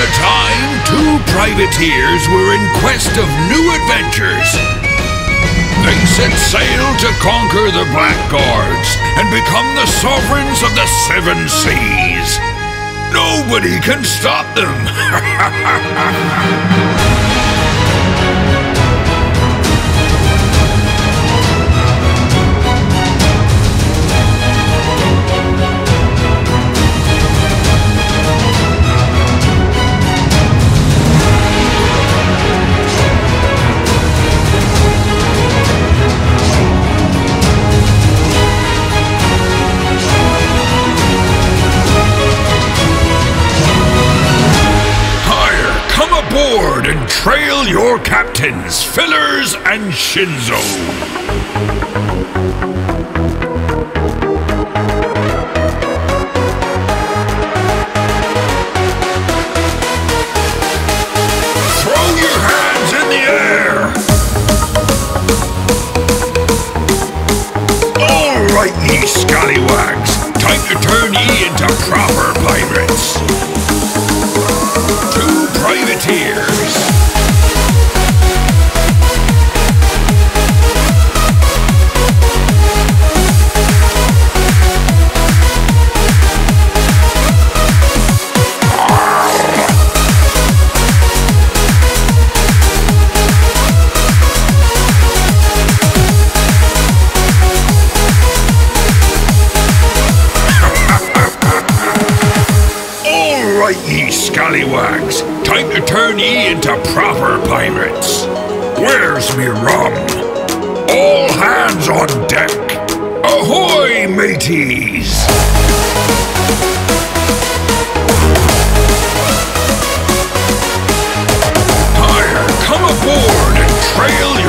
a time, two privateers were in quest of new adventures. They set sail to conquer the Blackguards and become the sovereigns of the Seven Seas. Nobody can stop them. Aboard and trail your captains, Fillers and Shinzo. Throw your hands in the air! All right, ye scallywags, time to turn ye into proper pirates. Two privateers. Ye scallywags, time to turn ye into proper pirates. Where's me rum? All hands on deck. Ahoy, mateys! Hire, come aboard and trail